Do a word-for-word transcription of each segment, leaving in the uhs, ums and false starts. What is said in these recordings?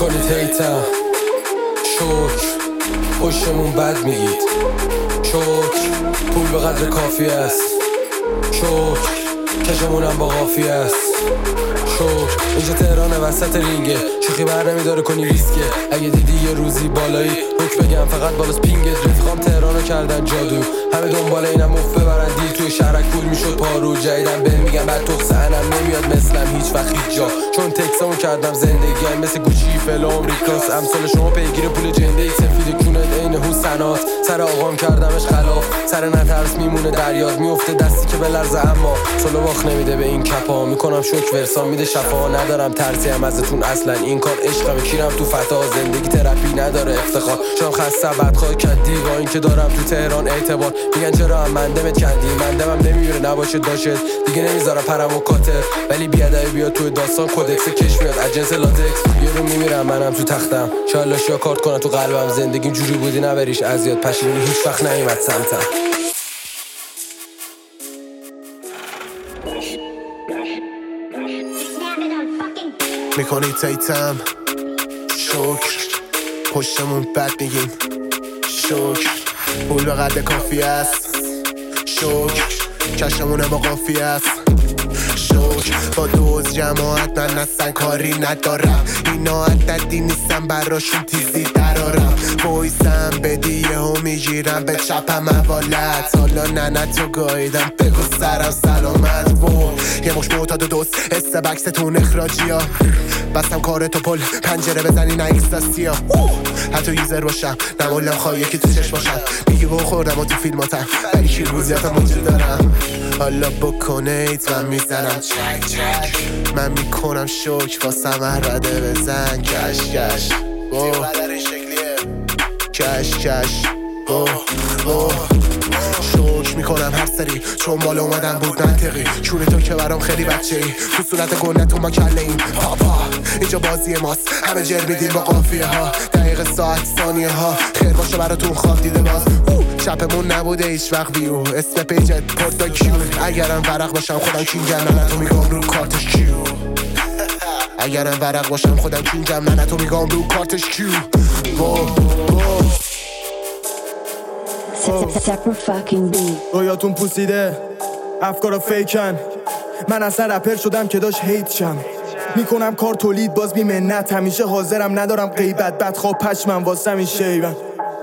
میکنید هیتم شکر پشتمون بد میگید شکر پول به قدر کافی است شکر کشمونم با قافی است شکر اینجا تهران وسط رینگه شوخی بر نمیداره کنی ریسکه اگه دیدی یه روزی بالایی روک بگم فقط بالاست پینگت رفقام تهرانو کردن جادو همه دنبال اینم مخ ببرن دیل توی شهرک پول میشد پارو جدیدم بهم میگم بعد تو سهنم نمیاد مثلم هیچ وقت هیچ جا چون تکسامو کردم زندگی هم مثل گوچی فل آمریکاس امثال شما پیگیر پول جنده سفید کونت عین حسنات سر آقام کردمش خلاف سر نترس میمونه دریاد میفته دستی که بلرزه اما سولو باخ نمیده به این کپا میکنم شوک ورسان میده شفا ندارم ترسی هم ازتون اصلا این کار عشقم کیرم تو فتا زندگی ترپی نداره افتخار شام خسته بدخواه کدی با این که دارم تو تهران اعتبار میگن چرا هم مندمت کندی مندمم نمیمیره نباشه داشت دیگه نمیذارم پرم و کاتر ولی بیادبی بیاد تو داستان کدکس کش میاد اجنس لاتکس یه رو میمیرم منم تو تختم شالا شیا کارت کنم تو قلبم زندگیم جوری بودی نبریش ازیاد پشیمونی هیچ وقت نیومد سمتم میکنی تیتم شکر پشتمون بد میگیم شکر پول به قدر کافی است شکر کشمونه با قافی است شکر با دوز جماعت من اصلا کاری ندارم اینا عددی نیستم براشون تیزی درارم بایستم بدی یه هم میگیرم به چپم حوالت حالا ننه تو گاییدم بگو سرم سلامت و یه مش معتاد و دوست استبکستون اخراجی ها بستم کار تو پل پنجره بزنی نه اکستاسی ها حتی یوزر باشم نمالم خواهی یکی تو چشم باشم میگی با خوردم و تو فیلماتم ولی شیروزیاتم موجود دارم حالا بکنه ایت من میزنم چک چک من میکنم شک واسم رده بزن کش کش کش کش شوک میکنم هر سری چون مال اومدم بود منطقی چونه تو که برام خیلی بچه ای تو صورت گنده تو ما کله این پاپا اینجا بازی ماست همه جر میدیم با قافیه ها دقیقه ساعت ثانیه ها خیر باشه براتون خواب دیده باز چپمون نبوده هیچ وقت ویو اسم پیجت پورتا کیو اگرم ورق باشم خودم کینگم نه تو میگم رو کارتش کیو اگرم ورق باشم خودم کینگم نه تو میگم رو کارتش کیو رویاتون پوسیده افکارا فیکن من اصلا رپر شدم که داشت هیت شم میکنم کار تولید باز بی منت همیشه حاضرم ندارم غیبت بدخواه پشمم واسم این شیون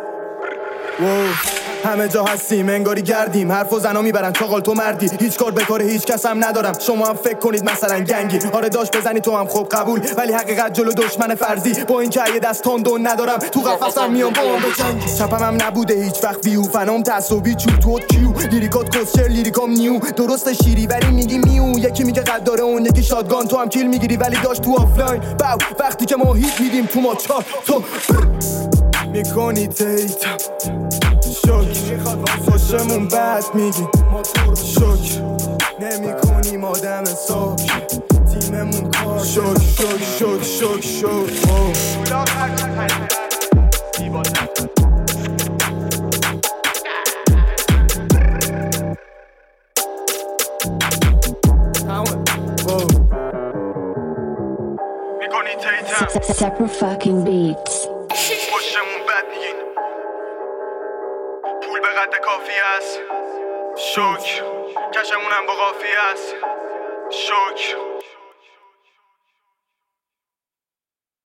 همه جا هستیم انگاری گردیم حرف و زنا میبرن چاقال تو مردی هیچ کار به کار هیچ کس هم ندارم شما هم فکر کنید مثلا گنگی آره داشت بزنی تو هم خوب قبول ولی حقیقت جلو دشمن فرضی با این که یه دست تندون ندارم تو قفسم میام با اون بجنگی چپم هم نبوده هیچ وقت ویو فنام تعصبی چوب تو کیو لیریکات کوسچر لیریکام نیو درست شیری ولی میگی میو یکی میگه قد داره اون یکی شاتگان تو هم کیل میگیری ولی داشت تو آفلاین باو وقتی که ما هیت میدیم تو ما چا تو میکنی تیتم شکر خوشمون بد میگی شکر نمی کنیم آدم ساک تیممون کار شکر شکر شکر شکر شکر میکنی تیتم Separate fucking beats خوشمون بد میگین پول به قدر کافی است شکر کشمونم با قافی است شکر